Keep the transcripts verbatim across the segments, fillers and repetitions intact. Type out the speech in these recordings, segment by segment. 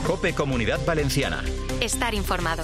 COPE Comunidad Valenciana. Estar informado.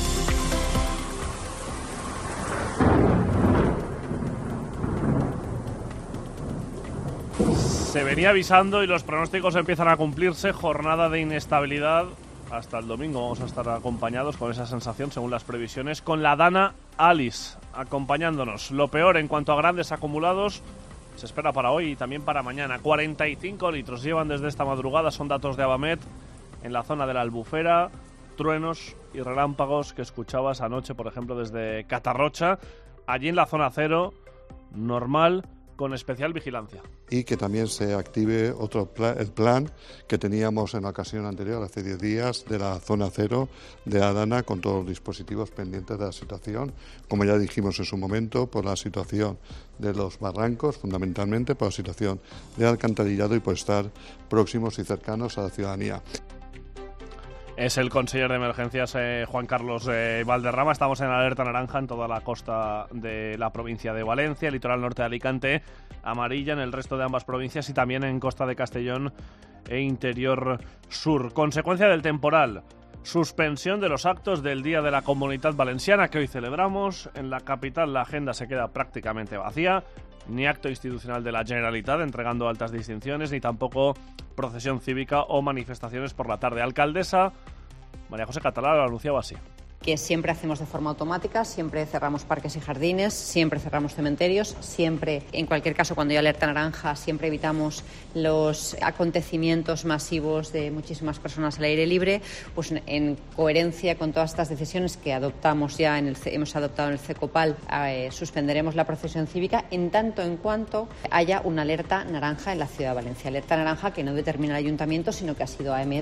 Se venía avisando y los pronósticos empiezan a cumplirse. Jornada de inestabilidad hasta el domingo. Vamos a estar acompañados con esa sensación, según las previsiones, con la Dana Alice acompañándonos. Lo peor en cuanto a grandes acumulados se espera para hoy y también para mañana. cuarenta y cinco litros llevan desde esta madrugada, son datos de Abamet, en la zona de la Albufera. Truenos y relámpagos que escuchabas anoche, por ejemplo, desde Catarrocha. Allí en la zona cero, normal, con especial vigilancia. Y que también se active otro plan, el plan que teníamos en la ocasión anterior, hace diez días, de la zona cero de Adana, con todos los dispositivos pendientes de la situación, como ya dijimos en su momento, por la situación de los barrancos, fundamentalmente por la situación de alcantarillado y por estar próximos y cercanos a la ciudadanía. Es el consejero de emergencias eh, Juan Carlos eh, Valderrama. Estamos en alerta naranja en toda la costa de la provincia de Valencia, el litoral norte de Alicante, amarilla en el resto de ambas provincias y también en costa de Castellón e interior sur. Consecuencia del temporal, suspensión de los actos del Día de la Comunidad Valenciana que hoy celebramos. En la capital la agenda se queda prácticamente vacía. Ni acto institucional de la Generalitat entregando altas distinciones, ni tampoco procesión cívica o manifestaciones por la tarde. Alcaldesa María José Catalá lo anunciaba así. Que siempre hacemos de forma automática, siempre cerramos parques y jardines, siempre cerramos cementerios, siempre, en cualquier caso, cuando hay alerta naranja, siempre evitamos los acontecimientos masivos de muchísimas personas al aire libre, pues en coherencia con todas estas decisiones que adoptamos ya, en el, hemos adoptado en el CECOPAL, eh, suspenderemos la procesión cívica en tanto en cuanto haya una alerta naranja en la Ciudad de Valencia. Alerta naranja que no determina el Ayuntamiento, sino que ha sido Aemet.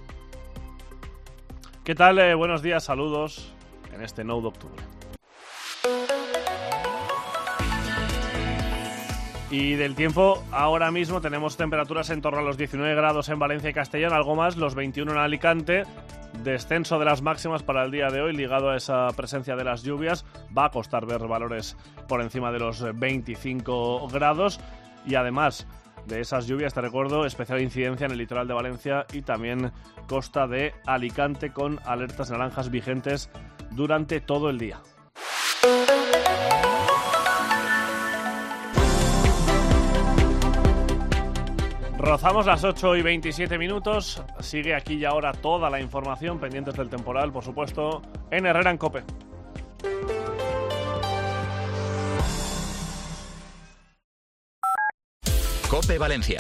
¿Qué tal? Eh, buenos días, saludos en este nueve de octubre. Y del tiempo, ahora mismo tenemos temperaturas en torno a los diecinueve grados en Valencia y Castellón, algo más, los veintiuno en Alicante. Descenso de las máximas para el día de hoy, ligado a esa presencia de las lluvias. Va a costar ver valores por encima de los veinticinco grados y además de esas lluvias, te recuerdo, especial incidencia en el litoral de Valencia y también costa de Alicante, con alertas naranjas vigentes durante todo el día. Rozamos las ocho y veintisiete minutos. Sigue aquí y ahora toda la información, pendientes del temporal, por supuesto, en Herrera en COPE. COPE Valencia.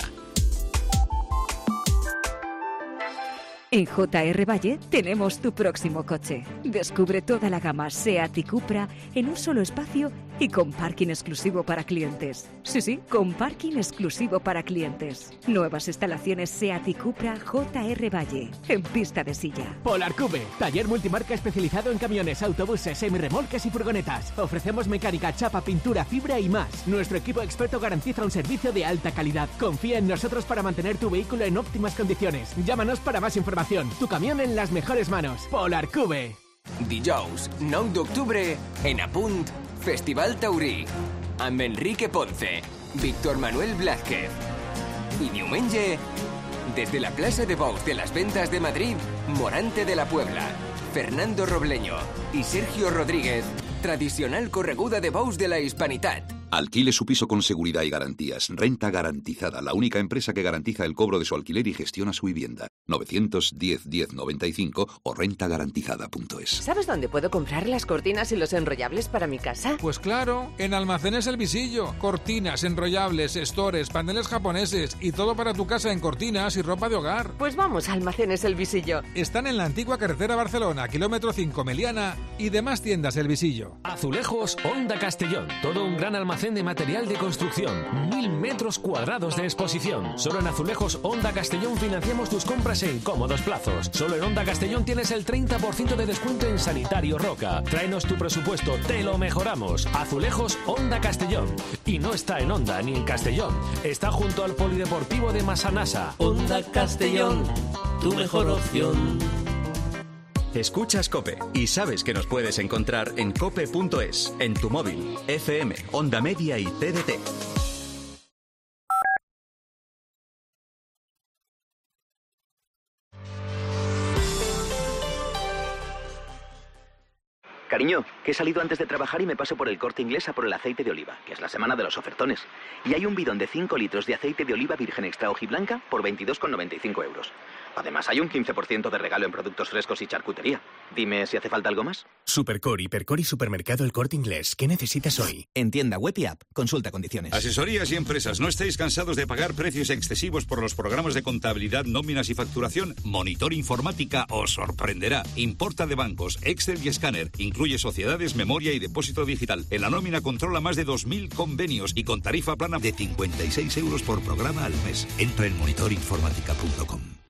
En J R Valle tenemos tu próximo coche. Descubre toda la gama SEAT y Cupra en un solo espacio y con parking exclusivo para clientes. Sí, sí, con parking exclusivo para clientes. Nuevas instalaciones SEAT y Cupra J R Valle, en pista de silla. Polarcube, taller multimarca especializado en camiones, autobuses, semirremolques y furgonetas. Ofrecemos mecánica, chapa, pintura, fibra y más. Nuestro equipo experto garantiza un servicio de alta calidad. Confía en nosotros para mantener tu vehículo en óptimas condiciones. Llámanos para más información. Tu camión en las mejores manos. Polarcube. Dijous, nou d'octubre, en Apunt, Festival Taurí, amb Enrique Ponce, Víctor Manuel Blázquez. I diumenge, des de la plaça de Bous de las Ventas de Madrid, Morante de la Puebla, Fernando Robleño y Sergio Rodríguez, tradicional correguda de Bous de la Hispanitat. Alquile su piso con seguridad y garantías. Renta Garantizada, la única empresa que garantiza el cobro de su alquiler y gestiona su vivienda. novecientos diez diez noventa y cinco o renta garantizada punto es. ¿Sabes dónde puedo comprar las cortinas y los enrollables para mi casa? Pues claro, en Almacenes El Visillo. Cortinas, enrollables, estores, paneles japoneses y todo para tu casa en cortinas y ropa de hogar. Pues vamos a Almacenes El Visillo. Están en la antigua carretera Barcelona, kilómetro cinco Meliana y demás tiendas El Visillo. Azulejos Onda Castellón. Todo un gran almacén de material de construcción. Mil metros cuadrados de exposición. Solo en Azulejos Onda Castellón financiamos tus compras en cómodos plazos. Solo en Onda Castellón tienes el treinta por ciento de descuento en Sanitario Roca. Tráenos tu presupuesto, te lo mejoramos. Azulejos Onda Castellón. Y no está en Onda ni en Castellón. Está junto al Polideportivo de Massanassa. Onda Castellón, tu mejor opción. Escuchas COPE y sabes que nos puedes encontrar en cope punto es, en tu móvil, F M, Onda Media y T D T. Cariño, que he salido antes de trabajar y me paso por el Corte Inglés a por el aceite de oliva, que es la semana de los ofertones. Y hay un bidón de cinco litros de aceite de oliva virgen extra hojiblanca por veintidós con noventa y cinco euros. Además, hay un quince por ciento de regalo en productos frescos y charcutería. Dime si hace falta algo más. Supercore, Hipercore y Supermercado El Corte Inglés. ¿Qué necesitas hoy? En tienda web y app. Consulta condiciones. Asesorías y empresas. ¿No estáis cansados de pagar precios excesivos por los programas de contabilidad, nóminas y facturación? Monitor Informática os sorprenderá. Importa de bancos, Excel y escáner. Incluye sociedades, memoria y depósito digital. En la nómina controla más de dos mil convenios y con tarifa plana de cincuenta y seis euros por programa al mes. Entra en monitor informática punto com.